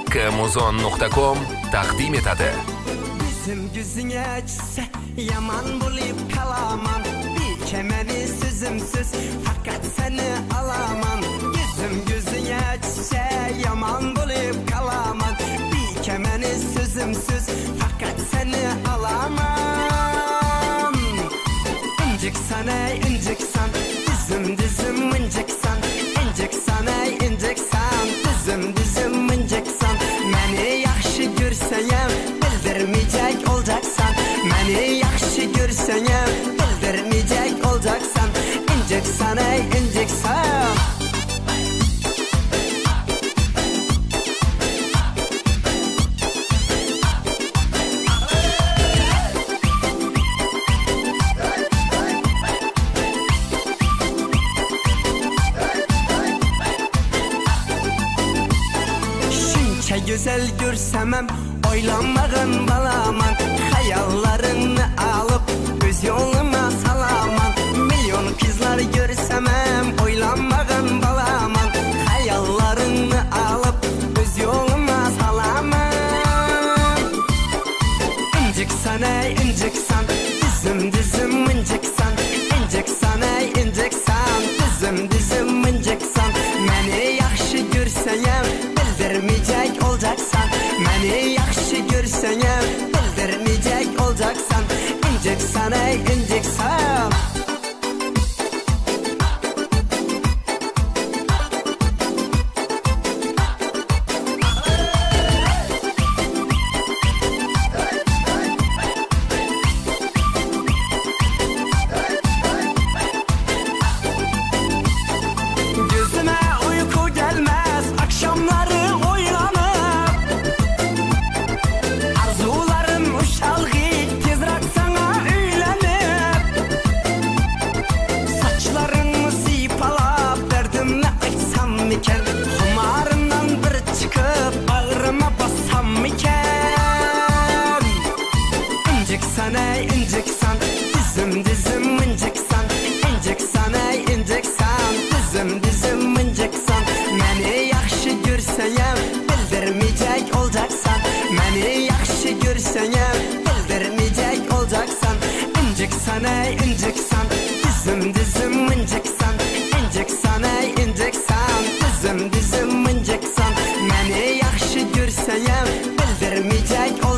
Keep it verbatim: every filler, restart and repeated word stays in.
kmuzon nuqta com taqdim etadi. Bizim yüzüne açsa yaman bulup kalaman, bir kemeni sözümsüz fakat seni alaman. Yüzüm yüzüne açsa yaman bulup kalaman, bir kemeni sözümsüz fakat seni alaman. İncik sana incik san, dizim dizim incik san, incik sana incik san, dizim dizim incik san. Meni yaxşı görseyem bildirmeyecek olacaksan, meni yaxşı görseyem bildirmeyecek olacaksan, incik sana incik san. Güzel görsemem oylanmağın balaman, hayallarını alıp öz yoluma salaman. Milyon kızlar görsemem oylanmağın balaman, hayallarını alıp öz yoluma salaman. İncik sana incik san, dizim dizim incik san, incik sana incik san, dizim dizim incik san. Meni yaxşı görseyem bildirmeyecek olacaksan, meni yaxşı görseyem bildirmeyecek olacaksan, incik sana incik san. Kumarından bir çıkıp bağrıma bassam iken, incik sana incik san, dizim dizim incik san, incik sana incik san, dizim dizim incik san. Meni yaxşı görseyem bildirmeyecek olacaksan, meni yaxşı görseyem bildirmeyecek olacaksan, incik sana incik san, dizim dizim incik san, incik sana incik san, dizim dizim incik san. Meni yaxşı görseyem bildirmeyecek olacaksan.